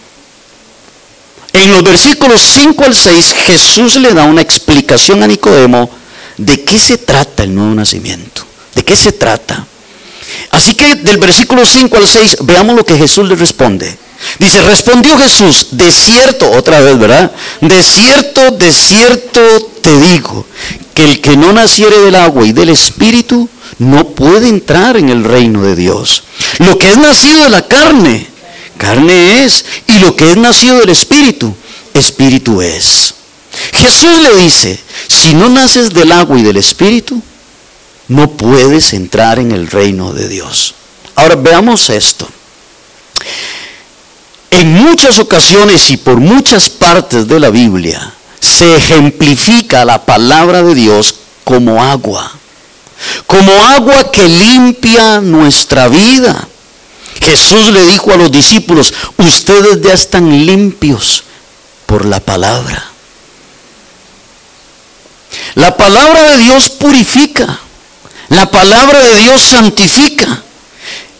En los versículos cinco al seis, Jesús le da una explicación a Nicodemo de qué se trata el nuevo nacimiento. ¿De qué se trata? Así que del versículo cinco al seis, veamos lo que Jesús le responde. Dice: respondió Jesús: de cierto, otra vez, ¿verdad? De cierto, de cierto te digo, que el que no naciere del agua y del Espíritu no puede entrar en el reino de Dios. Lo que es nacido de la carne, carne es, y lo que es nacido del Espíritu, Espíritu es. Jesús le dice: si no naces del agua y del Espíritu, no puedes entrar en el reino de Dios. Ahora veamos esto. En muchas ocasiones y por muchas partes de la Biblia se ejemplifica la palabra de Dios como agua, como agua que limpia nuestra vida. Jesús le dijo a los discípulos: ustedes ya están limpios por la palabra. La palabra de Dios purifica, la palabra de Dios santifica.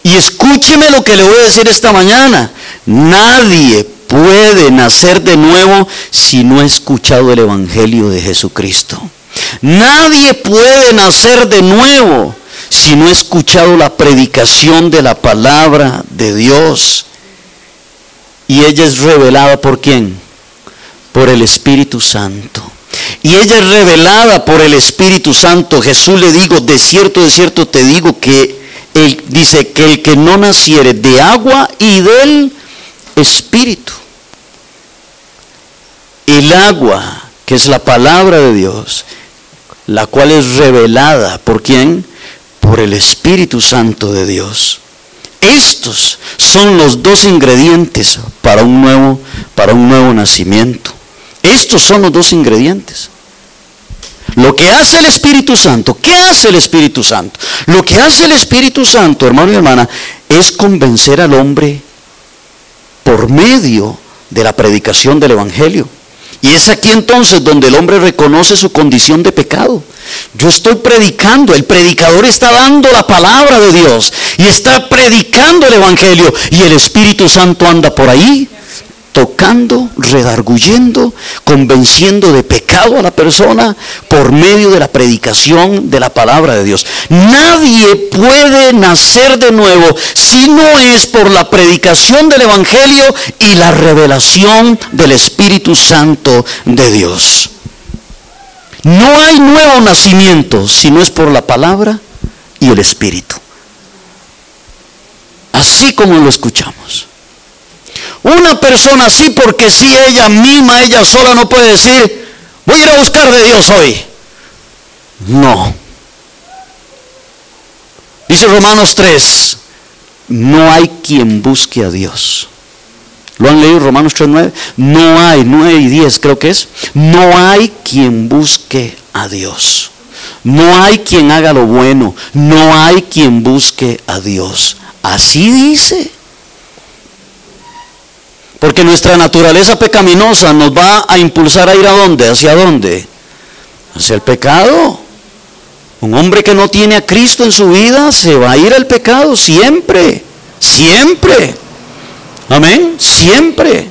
Y escúcheme lo que le voy a decir esta mañana. Nadie puede nacer de nuevo si no ha escuchado el Evangelio de Jesucristo. Nadie puede nacer de nuevo si no ha escuchado la predicación de la palabra de Dios. Y ella es revelada ¿por quién? Por el Espíritu Santo. Y ella es revelada por el Espíritu Santo. Jesús le dijo, de cierto, de cierto te digo que él dice que el que no naciere de agua y del Espíritu. El agua, que es la palabra de Dios, la cual es revelada ¿por quién? Por el Espíritu Santo de Dios. Estos son los dos ingredientes para un nuevo, para un nuevo nacimiento. Estos son los dos ingredientes. Lo que hace el Espíritu Santo, ¿qué hace el Espíritu Santo? Lo que hace el Espíritu Santo, hermano y hermana, es convencer al hombre por medio de la predicación del Evangelio. Y es aquí entonces donde el hombre reconoce su condición de pecado. Yo estoy predicando, el predicador está dando la palabra de Dios y está predicando el Evangelio, y el Espíritu Santo anda por ahí tocando, redarguyendo, convenciendo de pecado a la persona por medio de la predicación de la palabra de Dios. Nadie puede nacer de nuevo si no es por la predicación del Evangelio y la revelación del Espíritu Santo de Dios. No hay nuevo nacimiento si no es por la palabra y el Espíritu. Así como lo escuchamos. Una persona así, porque si ella misma, ella sola no puede decir, voy a ir a buscar de Dios hoy. No. Dice Romanos tres, no hay quien busque a Dios. ¿Lo han leído Romanos tres nueve? No hay, nueve y diez creo que es. No hay quien busque a Dios. No hay quien haga lo bueno. No hay quien busque a Dios. Así dice. Porque nuestra naturaleza pecaminosa nos va a impulsar a ir a dónde, hacia dónde, hacia el pecado. Un hombre que no tiene a Cristo en su vida se va a ir al pecado siempre, siempre. Amén, siempre.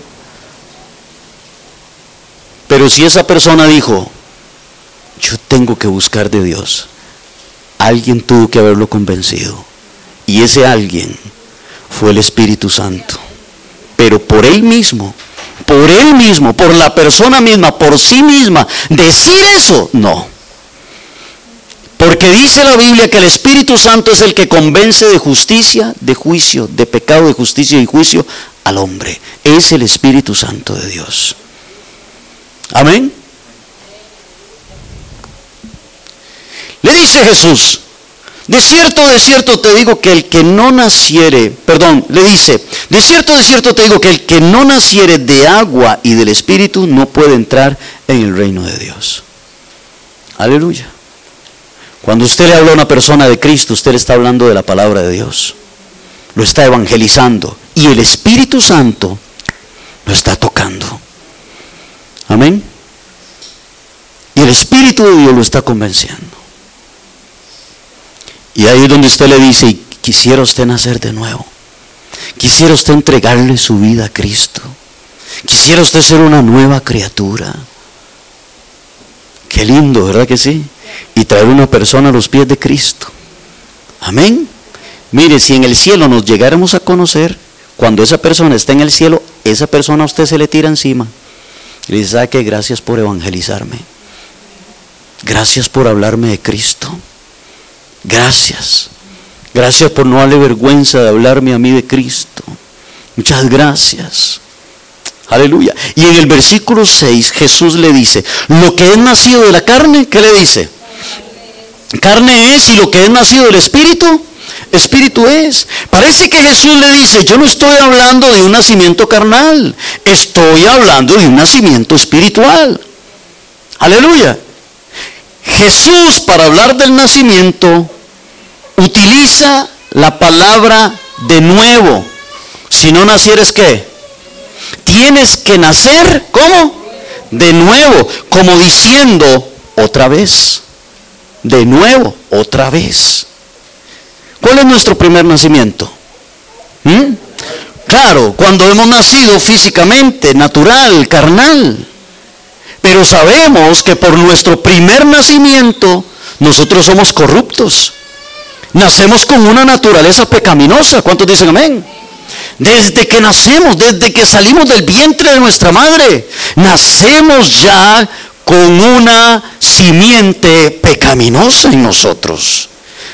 Pero si esa persona dijo, yo tengo que buscar de Dios, alguien tuvo que haberlo convencido. Y ese alguien fue el Espíritu Santo. Pero por él mismo, por él mismo, por la persona misma, por sí misma, decir eso, no. Porque dice la Biblia que el Espíritu Santo es el que convence de justicia, de juicio, de pecado, de justicia y juicio al hombre. Es el Espíritu Santo de Dios. Amén. Le dice Jesús, de cierto, de cierto te digo que el que no naciere, perdón, le dice, de cierto, de cierto te digo que el que no naciere de agua y del Espíritu no puede entrar en el reino de Dios. Aleluya. Cuando usted le habla a una persona de Cristo, usted le está hablando de la palabra de Dios. Lo está evangelizando. Y el Espíritu Santo lo está tocando. Amén. Y el Espíritu de Dios lo está convenciendo. Y ahí es donde usted le dice, y quisiera usted nacer de nuevo. Quisiera usted entregarle su vida a Cristo. Quisiera usted ser una nueva criatura. Qué lindo, ¿verdad que sí? Y traer una persona a los pies de Cristo. Amén. Mire, si en el cielo nos llegáramos a conocer, cuando esa persona está en el cielo, esa persona a usted se le tira encima. Y le dice, ¿sabe qué? Gracias por evangelizarme. Gracias por hablarme de Cristo. Gracias. Gracias por no darle vergüenza de hablarme a mí de Cristo. Muchas gracias. Aleluya. Y en el versículo seis Jesús le dice, lo que es nacido de la carne, ¿qué le dice? Carne es, y lo que es nacido del Espíritu, Espíritu es. Parece que Jesús le dice, yo no estoy hablando de un nacimiento carnal, estoy hablando de un nacimiento espiritual. Aleluya. Jesús, para hablar del nacimiento, utiliza la palabra de nuevo. Si no nacieres, ¿qué? Tienes que nacer, ¿cómo? De nuevo, como diciendo, otra vez. De nuevo, otra vez. ¿Cuál es nuestro primer nacimiento? ¿Mm? Claro, cuando hemos nacido físicamente, natural, carnal. Pero sabemos que por nuestro primer nacimiento nosotros somos corruptos. Nacemos con una naturaleza pecaminosa. ¿Cuántos dicen amén? Desde que nacemos, desde que salimos del vientre de nuestra madre, nacemos ya con una simiente pecaminosa en nosotros.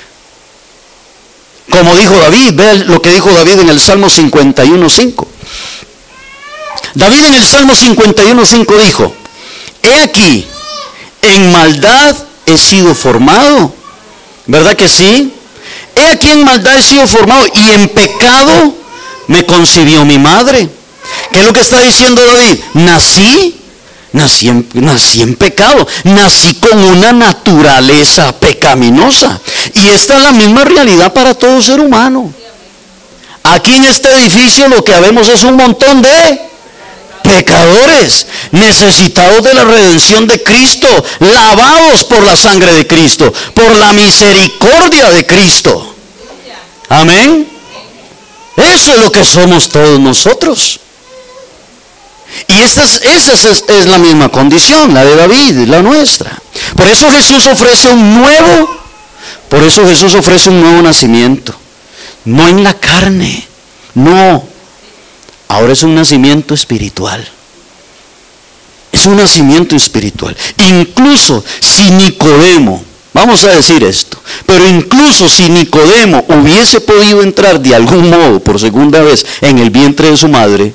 Como dijo David, ve lo que dijo David en el Salmo cincuenta y uno cinco. David en el Salmo cincuenta y uno cinco dijo: he aquí, en maldad he sido formado. ¿Verdad que sí? He aquí en maldad he sido formado y en pecado me concibió mi madre. ¿Qué es lo que está diciendo David? Nací, nací en, nací en pecado, nací con una naturaleza pecaminosa. Y esta es la misma realidad para todo ser humano. Aquí en este edificio lo que habemos es un montón de pecadores, necesitados de la redención de Cristo, lavados por la sangre de Cristo, por la misericordia de Cristo. Amén. Eso es lo que somos todos nosotros. Y esta es, esa es, es la misma condición, la de David, la nuestra. Por eso Jesús ofrece un nuevo, por eso Jesús ofrece un nuevo nacimiento. No en la carne, no. Ahora es un nacimiento espiritual. Es un nacimiento espiritual. Incluso si Nicodemo, vamos a decir esto, pero incluso si Nicodemo hubiese podido entrar de algún modo por segunda vez en el vientre de su madre,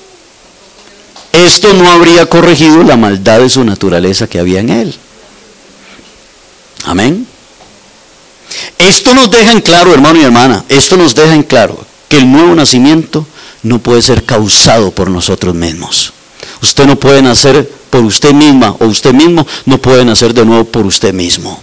esto no habría corregido la maldad de su naturaleza que había en él. Amén. Esto nos deja en claro, hermano y hermana, esto nos deja en claro que el nuevo nacimiento no puede ser causado por nosotros mismos. Usted no puede nacer por usted misma, o usted mismo no puede nacer de nuevo por usted mismo.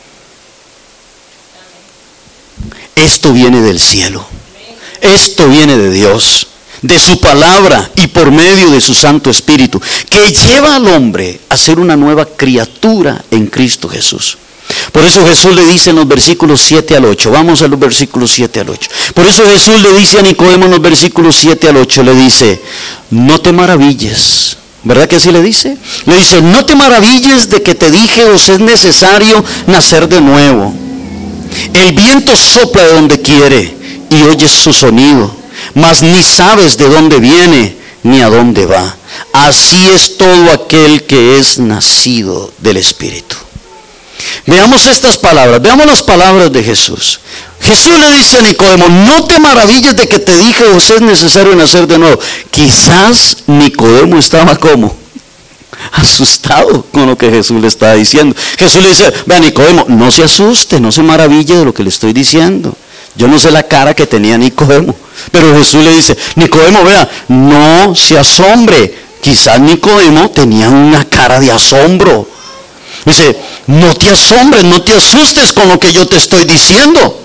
Esto viene del cielo. Esto viene de Dios, de su palabra y por medio de su Santo Espíritu, que lleva al hombre a ser una nueva criatura en Cristo Jesús. Por eso Jesús le dice en los versículos siete al ocho, vamos a los versículos siete al ocho. Por eso Jesús le dice a Nicodemo en los versículos siete al ocho, le dice: no te maravilles. ¿Verdad que así le dice? Le dice: no te maravilles de que te dije, os es necesario nacer de nuevo. El viento sopla de donde quiere y oyes su sonido, mas ni sabes de dónde viene ni a dónde va. Así es todo aquel que es nacido del Espíritu. Veamos estas palabras, veamos las palabras de Jesús. Jesús le dice a Nicodemo: no te maravilles de que te dije, os es necesario nacer de nuevo. Quizás Nicodemo estaba como asustado con lo que Jesús le estaba diciendo. Jesús le dice: vea, Nicodemo, no se asuste, no se maraville de lo que le estoy diciendo. Yo no sé la cara que tenía Nicodemo, pero Jesús le dice: Nicodemo, vea, no se asombre. Quizás Nicodemo tenía una cara de asombro. Dice: no te asombres, no te asustes con lo que yo te estoy diciendo.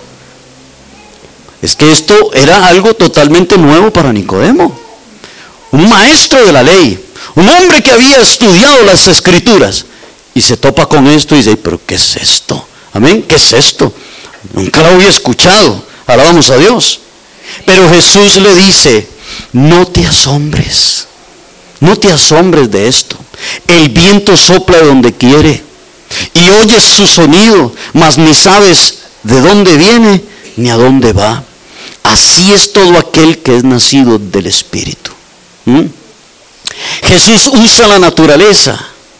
Es que esto era algo totalmente nuevo para Nicodemo, un maestro de la ley, un hombre que había estudiado las Escrituras, y se topa con esto y dice: pero ¿qué es esto? Amén, ¿qué es esto? Nunca lo había escuchado. Alabamos a Dios. Pero Jesús le dice: no te asombres, no te asombres de esto. El viento sopla de donde quiere y oyes su sonido, mas ni sabes de dónde viene ni a dónde va. Así es todo aquel que es nacido del Espíritu. ¿Mm? Jesús usa la naturaleza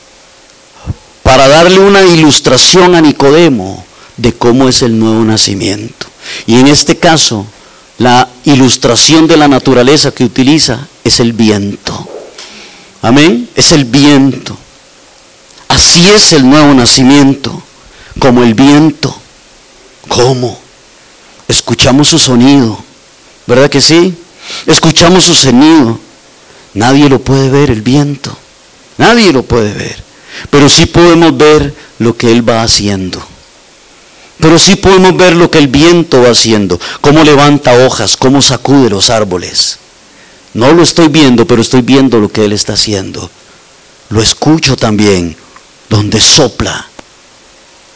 para darle una ilustración a Nicodemo de cómo es el nuevo nacimiento. Y en este caso, la ilustración de la naturaleza que utiliza es el viento. Amén, es el viento. Así es el nuevo nacimiento, como el viento. ¿Cómo? Escuchamos su sonido, ¿verdad que sí? Escuchamos su sonido. Nadie lo puede ver, el viento. Nadie lo puede ver. Pero sí podemos ver lo que él va haciendo. Pero sí podemos ver lo que el viento va haciendo. Cómo levanta hojas, cómo sacude los árboles. No lo estoy viendo, pero estoy viendo lo que él está haciendo. Lo escucho también, donde sopla.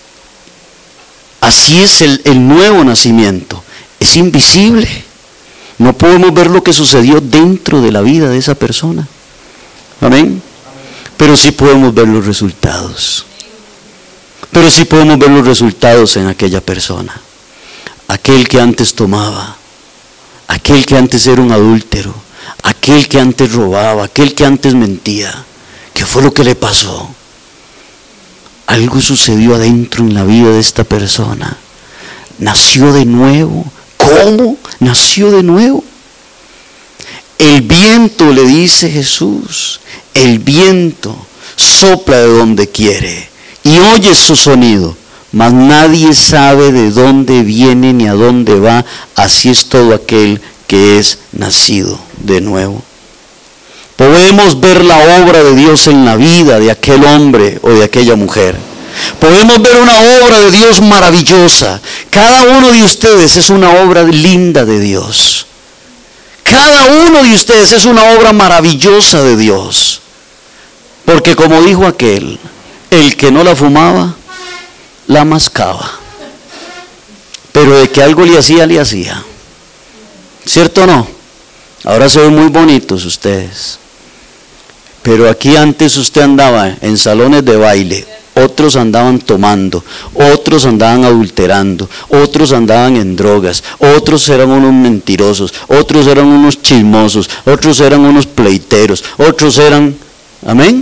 Así es el, el nuevo nacimiento. Es invisible. No podemos ver lo que sucedió dentro de la vida de esa persona. Amén. Pero sí podemos ver los resultados. Pero sí podemos ver los resultados en aquella persona. Aquel que antes tomaba, aquel que antes era un adúltero, aquel que antes robaba, aquel que antes mentía. ¿Qué fue lo que le pasó? Algo sucedió adentro en la vida de esta persona. Nació de nuevo. ¿Cómo? Nació de nuevo. El viento, le dice Jesús, el viento sopla de donde quiere y oye su sonido, mas nadie sabe de dónde viene ni a dónde va. Así es todo aquel que es nacido de nuevo. Podemos ver la obra de Dios en la vida de aquel hombre o de aquella mujer. Podemos ver una obra de Dios maravillosa. Cada uno de ustedes es una obra linda de Dios. Cada uno de ustedes es una obra maravillosa de Dios. Porque como dijo aquel, el que no la fumaba, la mascaba. Pero de que algo le hacía, le hacía. ¿Cierto o no? Ahora se ven muy bonitos ustedes. Pero aquí antes usted andaba en salones de baile, otros andaban tomando, otros andaban adulterando, otros andaban en drogas, otros eran unos mentirosos, otros eran unos chismosos, otros eran unos pleiteros, otros eran, amén.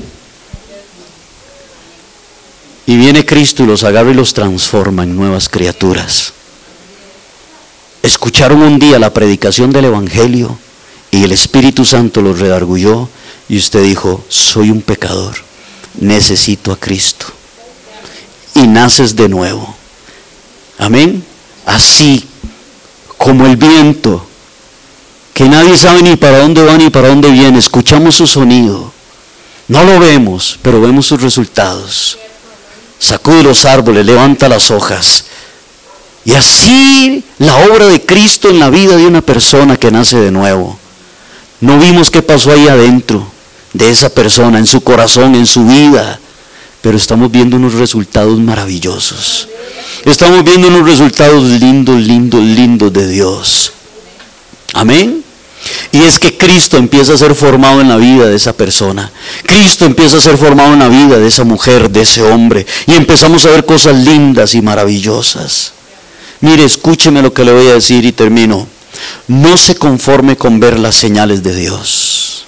Y viene Cristo y los agarra y los transforma en nuevas criaturas. Escucharon un día la predicación del Evangelio y el Espíritu Santo los redarguyó y usted dijo, soy un pecador, necesito a Cristo. Y naces de nuevo. Amén. Así como el viento, que nadie sabe ni para dónde va ni para dónde viene, escuchamos su sonido. No lo vemos, pero vemos sus resultados. Sacude los árboles, levanta las hojas. Y así la obra de Cristo en la vida de una persona que nace de nuevo. No vimos qué pasó ahí adentro de esa persona, en su corazón, en su vida. Pero estamos viendo unos resultados maravillosos. Estamos viendo unos resultados lindos, lindos, lindos de Dios. Amén. Y es que Cristo empieza a ser formado en la vida de esa persona. Cristo empieza a ser formado en la vida de esa mujer, de ese hombre. Y empezamos a ver cosas lindas y maravillosas. Mire, escúcheme lo que le voy a decir y termino. No se conforme con ver las señales de Dios.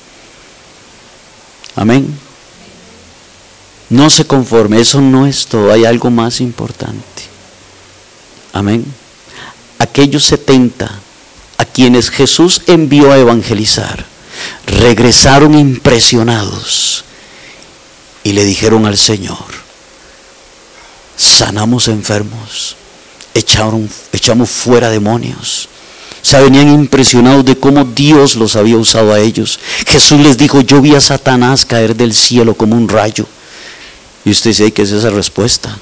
Amén. No se conforme, eso no es todo, hay algo más importante. Amén. Aquellos setenta a quienes Jesús envió a evangelizar, regresaron impresionados y le dijeron al Señor, sanamos enfermos, echaron, echamos fuera demonios. O sea, venían impresionados de cómo Dios los había usado a ellos. Jesús les dijo, yo vi a Satanás caer del cielo como un rayo. Y usted dice, ¿qué es esa respuesta?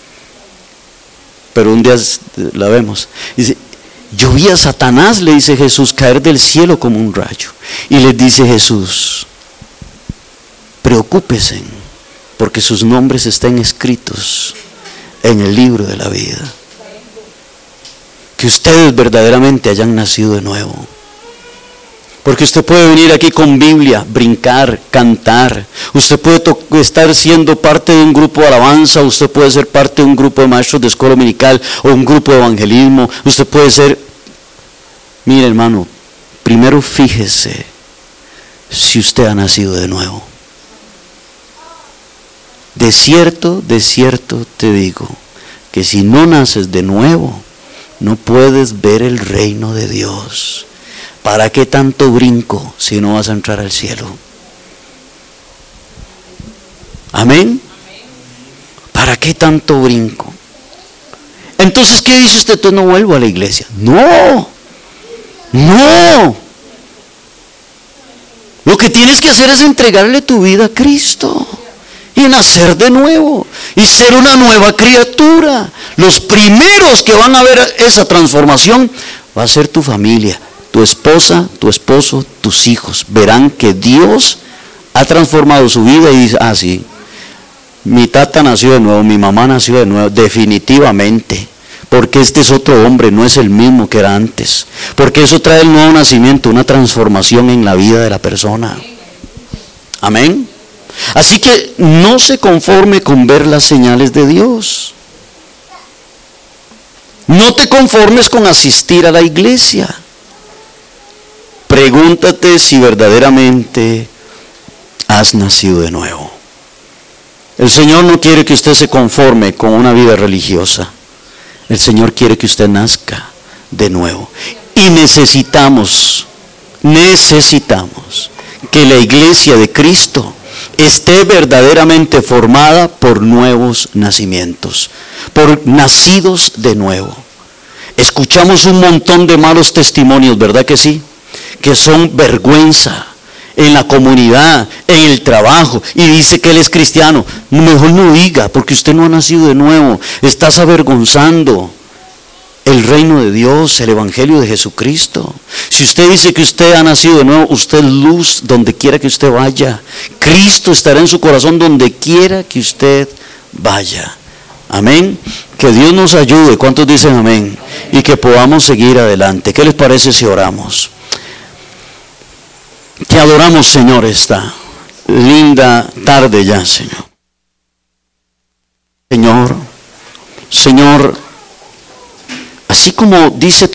Pero un día la vemos. Dice, yo vi a Satanás, le dice Jesús, caer del cielo como un rayo. Y les dice Jesús, preocúpense, porque sus nombres están escritos en el libro de la vida. Que ustedes verdaderamente hayan nacido de nuevo. Porque usted puede venir aquí con Biblia, brincar, cantar. Usted puede estar siendo parte de un grupo de alabanza. Usted puede ser parte de un grupo de maestros de escuela dominical o un grupo de evangelismo. Usted puede ser... Mire, hermano, primero fíjese si usted ha nacido de nuevo. De cierto, de cierto te digo, que si no naces de nuevo, no puedes ver el reino de Dios. ¿Para qué tanto brinco si no vas a entrar al cielo? Amén. ¿Para qué tanto brinco? Entonces, ¿qué dice usted? Entonces no vuelvo a la iglesia. No, no. Lo que tienes que hacer es entregarle tu vida a Cristo y nacer de nuevo y ser una nueva criatura. Los primeros que van a ver esa transformación va a ser tu familia, tu esposa, tu esposo, tus hijos. Verán que Dios ha transformado su vida y dice, ah sí, mi tata nació de nuevo, mi mamá nació de nuevo, definitivamente, porque este es otro hombre, no es el mismo que era antes, porque eso trae el nuevo nacimiento, una transformación en la vida de la persona. Amén. Así que no se conforme con ver las señales de Dios. No te conformes con asistir a la iglesia. Pregúntate si verdaderamente has nacido de nuevo. El Señor no quiere que usted se conforme con una vida religiosa. El Señor quiere que usted nazca de nuevo. Y necesitamos, necesitamos que la iglesia de Cristo esté verdaderamente formada por nuevos nacimientos, por nacidos de nuevo. Escuchamos un montón de malos testimonios, ¿verdad que sí? Que son vergüenza en la comunidad, en el trabajo, y dice que él es cristiano. Mejor no diga, porque usted no ha nacido de nuevo. Estás avergonzando el reino de Dios, el evangelio de Jesucristo. Si usted dice que usted ha nacido de nuevo, usted es luz donde quiera que usted vaya. Cristo estará en su corazón donde quiera que usted vaya. Amén. Que Dios nos ayude. ¿Cuántos dicen amén? Y que podamos seguir adelante. ¿Qué les parece si oramos? Te adoramos, Señor, esta linda tarde ya, Señor. Señor, Señor, así como dice